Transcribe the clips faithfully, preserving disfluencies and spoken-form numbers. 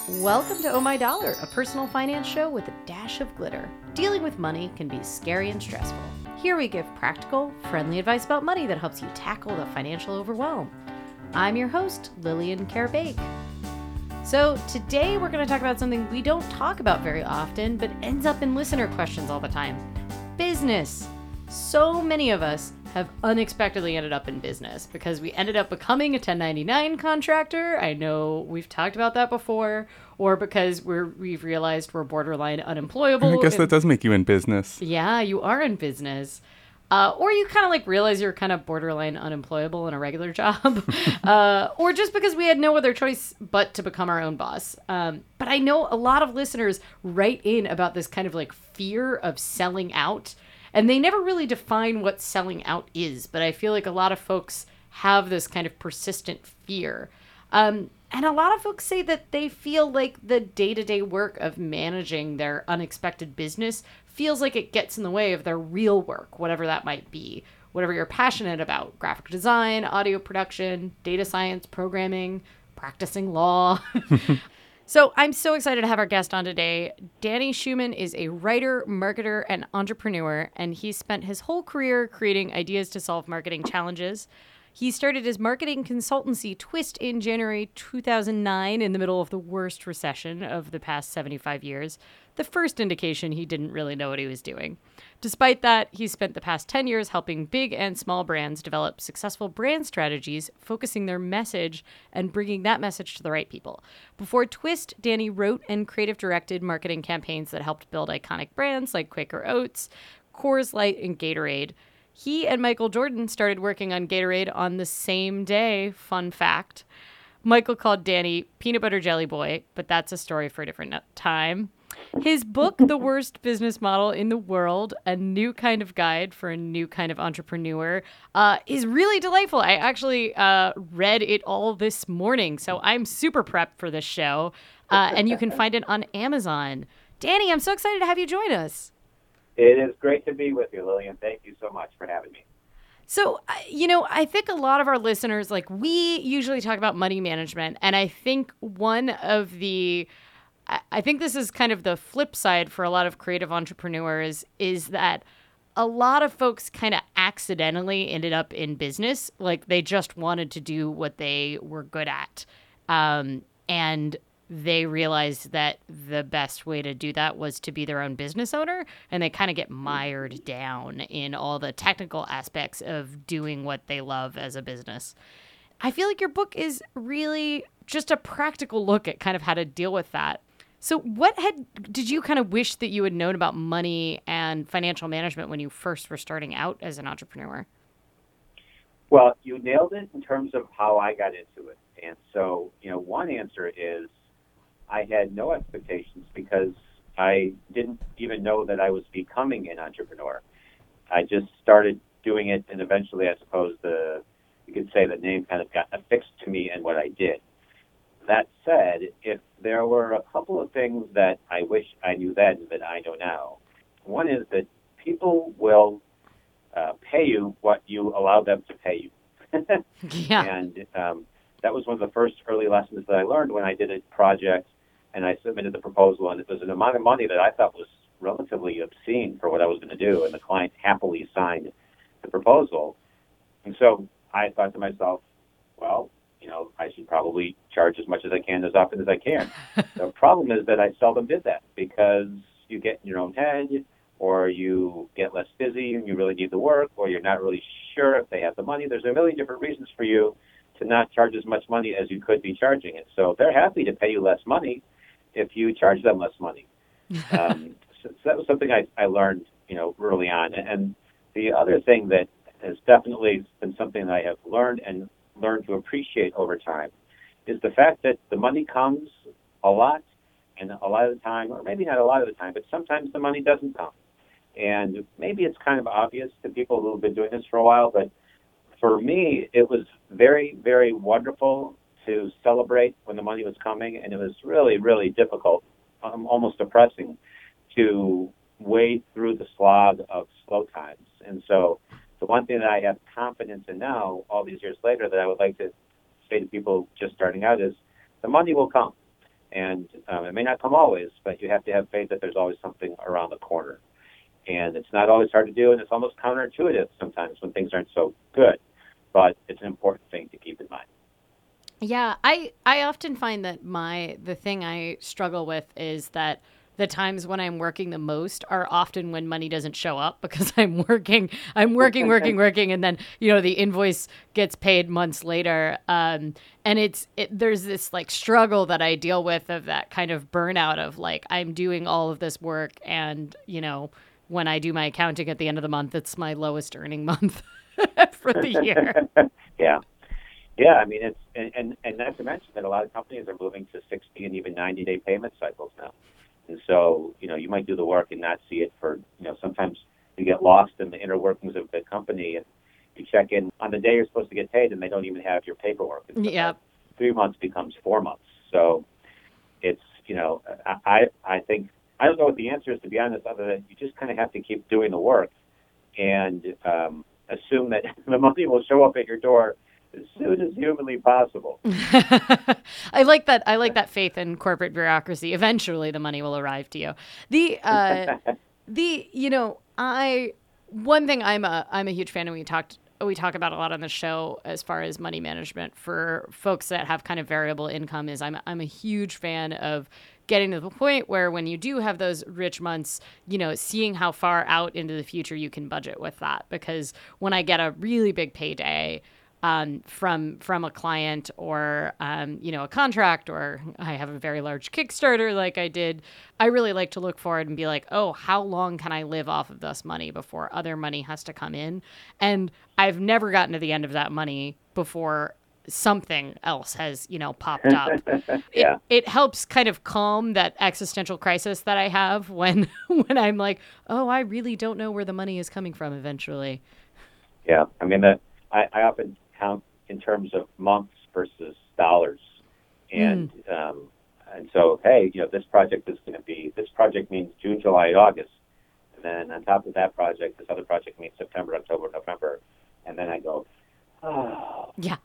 Welcome to Oh My Dollar, a personal finance show with a dash of glitter. Dealing with money can be scary and stressful. Here we give practical, friendly advice about money that helps you tackle the financial overwhelm. I'm your host, Lillian Carabake. So today we're going to talk about something we don't talk about very often, but ends up in listener questions all the time. Business. So many of us have unexpectedly ended up in business because we ended up becoming a ten ninety-nine contractor. I know we've talked about that before. Or because we're, we've realized we're borderline unemployable. I guess and, that does make you in business. Yeah, you are in business. Uh, or you kind of like realize you're kind of borderline unemployable in a regular job. uh, or just because we had no other choice but to become our own boss. Um, but I know a lot of listeners write in about this kind of like fear of selling out. And they never really define what selling out is, but I feel like a lot of folks have this kind of persistent fear. Um, and a lot of folks say that they feel like the day-to-day work of managing their unexpected business feels like it gets in the way of their real work, whatever that might be, whatever you're passionate about: graphic design, audio production, data science, programming, practicing law. So I'm so excited to have our guest on today. Danny Schumann is a writer, marketer, and entrepreneur, and he spent his whole career creating ideas to solve marketing challenges. He started his marketing consultancy Twist in January two thousand nine in the middle of the worst recession of the past seventy-five years, the first indication he didn't really know what he was doing. Despite that, he spent the past ten years helping big and small brands develop successful brand strategies, focusing their message and bringing that message to the right people. Before Twist, Danny wrote and creative directed marketing campaigns that helped build iconic brands like Quaker Oats, Coors Light, and Gatorade. He and Michael Jordan started working on Gatorade on the same day, fun fact. Michael called Danny Peanut Butter Jelly Boy, but that's a story for a different time. His book, The Worst Business Model in the World, A New Kind of Guide for a New Kind of Entrepreneur, uh, is really delightful. I actually uh, read it all this morning, so I'm super prepped for this show, uh, and you can find it on Amazon. Danny, I'm so excited to have you join us. It is great to be with you, Lillian. Thank you so much for having me. So, you know, I think a lot of our listeners, like, we usually talk about money management, and I think one of the I think this is kind of the flip side for a lot of creative entrepreneurs, is that a lot of folks kind of accidentally ended up in business. Like, they just wanted to do what they were good at. Um, and they realized that the best way to do that was to be their own business owner. And they kind of get mired down in all the technical aspects of doing what they love as a business. I feel like your book is really just a practical look at kind of how to deal with that. So what had did you kind of wish that you had known about money and financial management when you first were starting out as an entrepreneur? Well, you nailed it in terms of how I got into it. And so, you know, one answer is I had no expectations because I didn't even know that I was becoming an entrepreneur. I just started doing it, and eventually, I suppose, the you could say the name kind of got affixed to me and what I did. That said, if there were a couple of things that I wish I knew then that I know now, one is that people will uh, pay you what you allow them to pay you. Yeah. And um, that was one of the first early lessons that I learned when I did a project and I submitted the proposal, and it was an amount of money that I thought was relatively obscene for what I was going to do, and the client happily signed the proposal. And so I thought to myself, well, you know, I should probably charge as much as I can as often as I can. The problem is that I seldom did that because you get in your own head, or you get less busy and you really need the work, or you're not really sure if they have the money. There's a million different reasons for you to not charge as much money as you could be charging it. So they're happy to pay you less money if you charge them less money. Um, so, so that was something I, I learned, you know, early on. And the other thing that has definitely been something that I have learned and learned to appreciate over time is the fact that the money comes a lot, and a lot of the time, or maybe not a lot of the time, but sometimes the money doesn't come. And maybe it's kind of obvious to people who have been doing this for a while, but for me, it was very, very wonderful to celebrate when the money was coming, and it was really, really difficult, um, almost depressing, to wade through the slog of slow times. And so the one thing that I have confidence in now, all these years later, that I would like to say to people just starting out is the money will come. And um, it may not come always, but you have to have faith that there's always something around the corner. And it's not always hard to do, and it's almost counterintuitive sometimes when things aren't so good. But it's an important thing to keep in mind. Yeah, I I often find that my the thing I struggle with is that the times when I'm working the most are often when money doesn't show up because I'm working, I'm working, working, working, and then you know the invoice gets paid months later, um, and it's it, there's this like struggle that I deal with of that kind of burnout of like I'm doing all of this work, and you know when I do my accounting at the end of the month, it's my lowest earning month for the year. Yeah. Yeah, I mean, it's and, and, and not to mention that a lot of companies are moving to sixty and even ninety-day payment cycles now. And so, you know, you might do the work and not see it for, you know, sometimes you get lost in the inner workings of the company and you check in on the day you're supposed to get paid and they don't even have your paperwork. And so Yeah. Three months becomes four months. So it's, you know, I, I think, I don't know what the answer is, to be honest, other than you just kind of have to keep doing the work and um, assume that the money will show up at your door as soon as humanly possible. I like that. I like that faith in corporate bureaucracy. Eventually, the money will arrive to you. The uh, the you know I one thing I'm a I'm a huge fan, and we talked we talk about a lot on the show as far as money management for folks that have kind of variable income. Is I'm I'm a huge fan of getting to the point where when you do have those rich months, you know, seeing how far out into the future you can budget with that. Because when I get a really big payday, Um, from from a client or, um, you know, a contract, or I have a very large Kickstarter like I did, I really like to look forward and be like, oh, how long can I live off of this money before other money has to come in? And I've never gotten to the end of that money before something else has, you know, popped up. Yeah. It, it helps kind of calm that existential crisis that I have when when I'm like, oh, I really don't know where the money is coming from eventually. Yeah. I mean, the, I, I often count in terms of months versus dollars. And mm. um, and so, hey, you know, this project is going to be, this project means June, July, August. And then on top of that project, this other project means September, October, November. And then I go, oh. Yeah.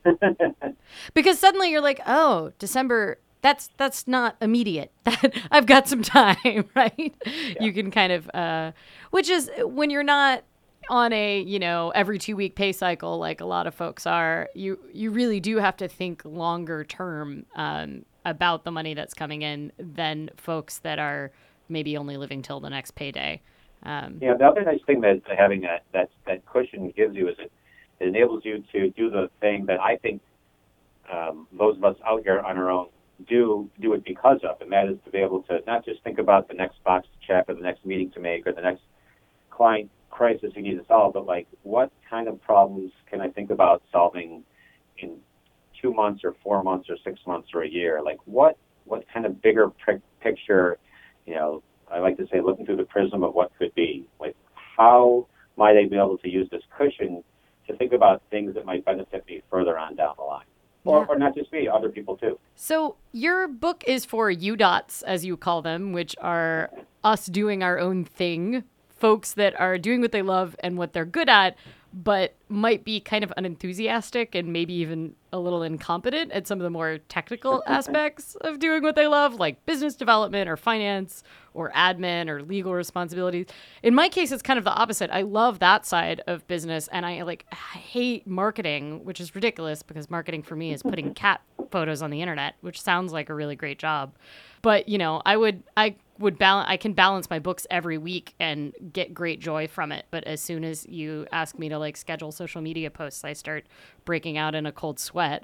Because suddenly you're like, oh, December, that's that's not immediate. I've got some time, right? Yeah. You can kind of, uh, which is when you're not on a, you know, every two week pay cycle, like a lot of folks are, you, you really do have to think longer term um, about the money that's coming in than folks that are maybe only living till the next payday. Um, yeah. The other nice thing that having that, that, that cushion gives you is it, it enables you to do the thing that I think um, those of us out here on our own do do it because of, and that is to be able to not just think about the next box to check or the next meeting to make or the next client crisis you need to solve, but like what kind of problems can I think about solving in two months or four months or six months or a year? Like what what kind of bigger pr- picture, you know, I like to say looking through the prism of what could be. Like how might I be able to use this cushion to think about things that might benefit me further on down the line? Or, yeah. or not just me, other people too. So your book is for U DOTs, as you call them, which are us doing our own thing. Folks that are doing what they love and what they're good at, but might be kind of unenthusiastic and maybe even a little incompetent at some of the more technical aspects of doing what they love, like business development or finance or admin or legal responsibilities. In my case, it's kind of the opposite. I love that side of business, and I like I hate marketing, which is ridiculous because marketing for me is putting cat photos on the internet, which sounds like a really great job. But, you know, I would I would balance I can balance my books every week and get great joy from it. But as soon as you ask me to like schedule social media posts, I start breaking out in a cold sweat.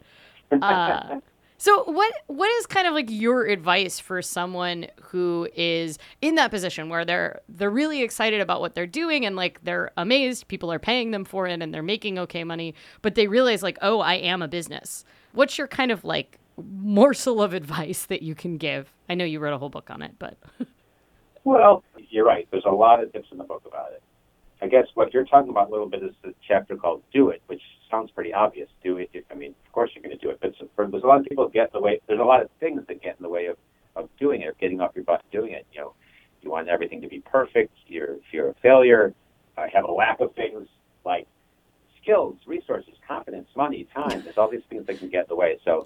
Uh, so what what is kind of like your advice for someone who is in that position where they're they're really excited about what they're doing and like they're amazed people are paying them for it and they're making okay money, but they realize like, oh, I am a business. What's your kind of like morsel of advice that you can give? I know you wrote a whole book on it, but well, you're right. There's a lot of tips in the book about it. I guess what you're talking about a little bit is the chapter called "Do It," which sounds pretty obvious. Do it. I mean, of course you're going to do it, but for, there's a lot of people that get in the way. There's a lot of things that get in the way of, of doing it, of getting off your butt and doing it. You know, you want everything to be perfect. You're if you're a failure, uh, have a lack of things like skills, resources, confidence, money, time. There's all these things that can get in the way. So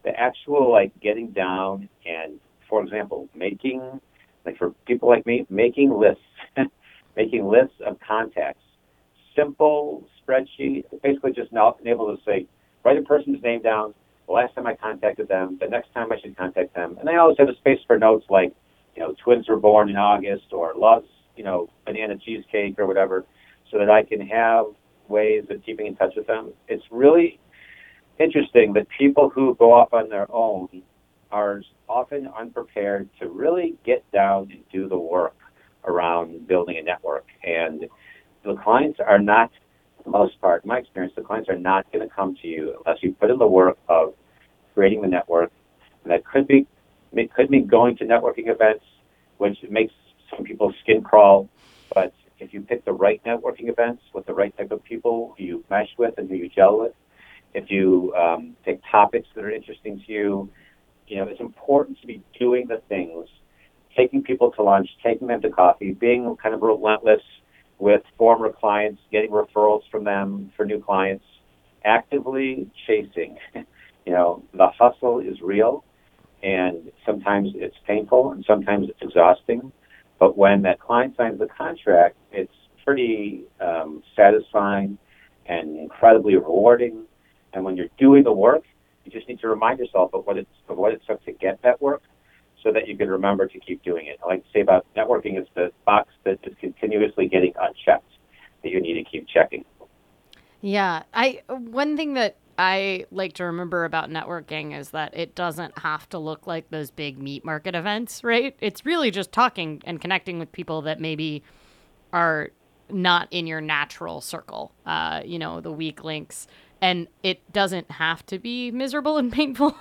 the actual like getting down and, for example, making, like for people like me, making lists, making lists of contacts, simple spreadsheet, basically just now being able to say, write a person's name down, the last time I contacted them, the next time I should contact them. And I always have a space for notes like, you know, twins were born in August or loves, you know, banana cheesecake or whatever, so that I can have ways of keeping in touch with them. It's really interesting that people who go off on their own are often unprepared to really get down and do the work around building a network. And the clients are not, for the most part, in my experience, the clients are not going to come to you unless you put in the work of creating the network. And that could be, it could mean going to networking events, which makes some people's skin crawl. But if you pick the right networking events with the right type of people who you mesh with and who you gel with, if you um, pick topics that are interesting to you, you know, it's important to be doing the things, taking people to lunch, taking them to coffee, being kind of relentless with former clients, getting referrals from them for new clients, actively chasing. You know, the hustle is real, and sometimes it's painful, and sometimes it's exhausting. But when that client signs the contract, it's pretty um, satisfying and incredibly rewarding. And when you're doing the work, you just need to remind yourself of what it's of what it took to get that work, so that you can remember to keep doing it. I like to say about networking, it's the box that is continuously getting unchecked that you need to keep checking. Yeah, I one thing that I like to remember about networking is that it doesn't have to look like those big meat market events, right? It's really just talking and connecting with people that maybe are not in your natural circle, uh, you know, the weak links. And it doesn't have to be miserable and painful.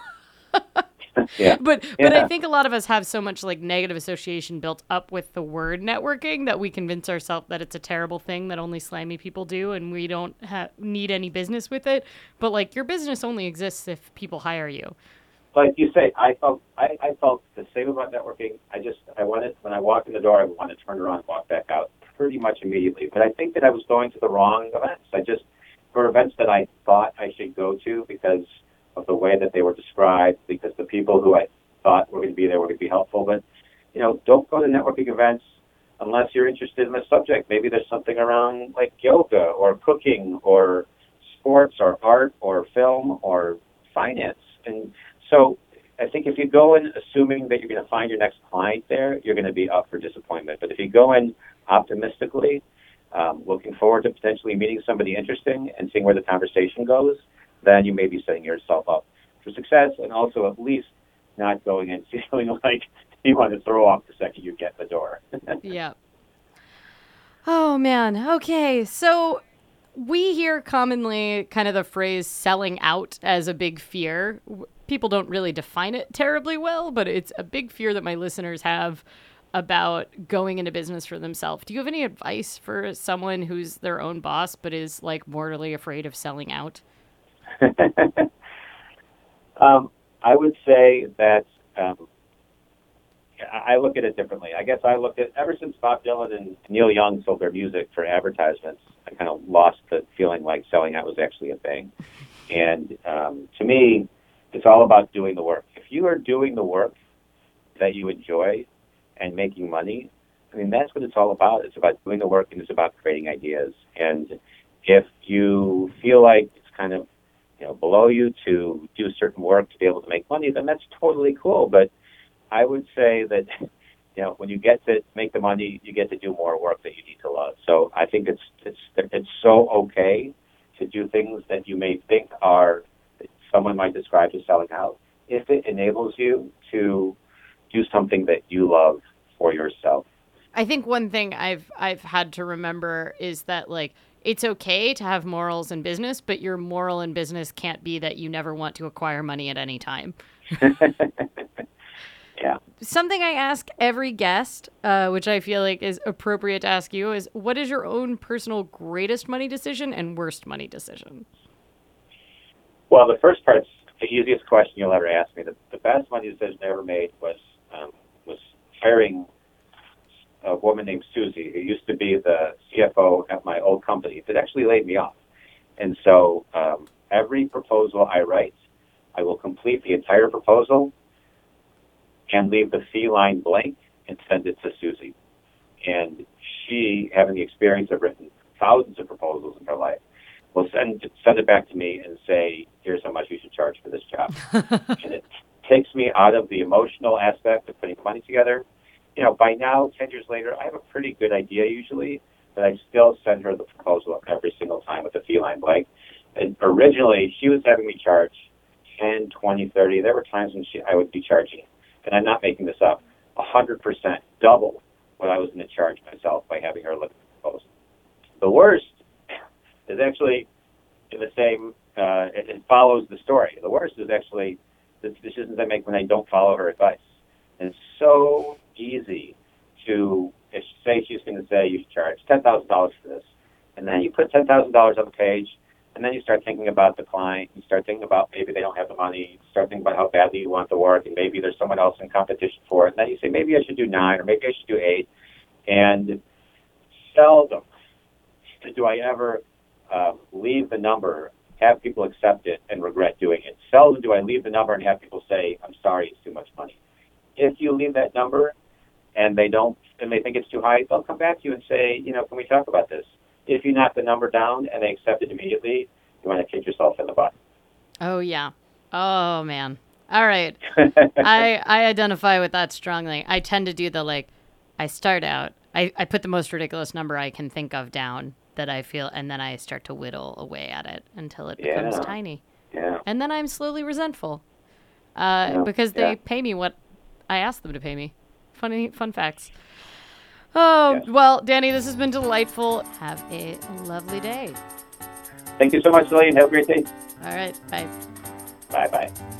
yeah. But yeah. but I think a lot of us have so much like negative association built up with the word networking that we convince ourselves that it's a terrible thing that only slimy people do and we don't ha- need any business with it. But like your business only exists if people hire you. Like you say, I felt I, I felt the same about networking. I just I wanted when I walked in the door, I wanted to turn around and walk back out pretty much immediately. But I think that I was going to the wrong events. I just for events that I thought I should go to because of the way that they were described, because the people who I thought were going to be there were going to be helpful. But, you know, don't go to networking events unless you're interested in the subject. Maybe there's something around like yoga or cooking or sports or art or film or finance. And so I think if you go in assuming that you're going to find your next client there, you're going to be up for disappointment. But if you go in optimistically, um, looking forward to potentially meeting somebody interesting and seeing where the conversation goes, then you may be setting yourself up for success, and also at least not going in feeling like you want to throw off the second you get the door. Yeah. Oh, man. Okay. So we hear commonly kind of the phrase selling out as a big fear. People don't really define it terribly well, but it's a big fear that my listeners have about going into business for themselves. Do you have any advice for someone who's their own boss but is like mortally afraid of selling out? um, I would say that um, I look at it differently. I guess I look at, ever since Bob Dylan and Neil Young sold their music for advertisements, I kind of lost the feeling like selling out was actually a thing. And um, to me, it's all about doing the work. If you are doing the work that you enjoy and making money, I mean, that's what it's all about. It's about doing the work, and it's about creating ideas. And if you feel like it's kind of, you know, below you to do certain work to be able to make money, then that's totally cool. But I would say that, you know, when you get to make the money, you get to do more work that you need to love. So I think it's it's it's so okay to do things that you may think are, that someone might describe as selling out, if it enables you to do something that you love for yourself. I think one thing I've I've had to remember is that like it's okay to have morals in business, but your moral in business can't be that you never want to acquire money at any time. Yeah. Something I ask every guest, uh, which I feel like is appropriate to ask you, is what is your own personal greatest money decision and worst money decision? Well, the first part's the easiest question you'll ever ask me. The, the best money decision I ever made was um, was hiring a woman named Susie, who used to be the C F O at my old company, that actually laid me off. And so um, every proposal I write, I will complete the entire proposal and leave the fee line blank and send it to Susie. And she, having the experience of written thousands of proposals in her life, will send send it back to me and say, here's how much you should charge for this job. And it takes me out of the emotional aspect of putting money together. You know, by now, ten years later, I have a pretty good idea usually, but I still send her the proposal every single time with the fee line blank. And originally, she was having me charge ten, twenty, thirty. There were times when she, I would be charging, and I'm not making this up, one hundred percent, double what I was going to charge myself by having her look at the proposal. The worst is actually in the same, uh, it, it follows the story. The worst is actually the decisions I make when I don't follow her advice. And it's so easy to, if say she's going to say you should charge ten thousand dollars for this, and then you put ten thousand dollars on the page, and then you start thinking about the client, you start thinking about maybe they don't have the money, you start thinking about how badly you want the work, and maybe there's someone else in competition for it, and then you say, maybe I should do nine, or maybe I should do eight, and seldom do I ever uh, leave the number, have people accept it, and regret doing it. Seldom do I leave the number and have people say, I'm sorry, it's too much money. If you leave that number and they don't, and they think it's too high, they'll come back to you and say, you know, can we talk about this? If you knock the number down and they accept it immediately, you want to kick yourself in the butt. Oh, yeah. Oh, man. All right. I I identify with that strongly. I tend to do the, like, I start out, I, I put the most ridiculous number I can think of down that I feel, and then I start to whittle away at it until it yeah. becomes tiny. Yeah. And then I'm slowly resentful uh, yeah. because they yeah. pay me what I asked them to pay me. Funny fun facts. Oh, yes. Well, Danny, this has been delightful. Have a lovely day. Thank you so much, Lillian. Have a great day. All right. Bye. Bye-bye.